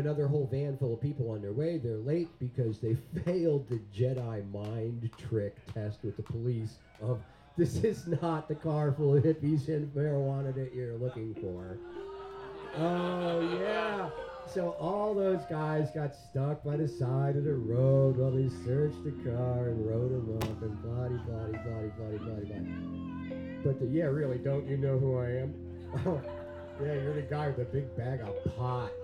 another whole van full of people on their way. They're late because they failed the Jedi mind trick test with the police of, this is not the car full of hippies and marijuana that you're looking for. Oh, yeah. So all those guys got stuck by the side of the road while they searched the car and wrote them up and blah. But yeah, really, don't you know who I am? Oh, yeah, you're the guy with the big bag of pot.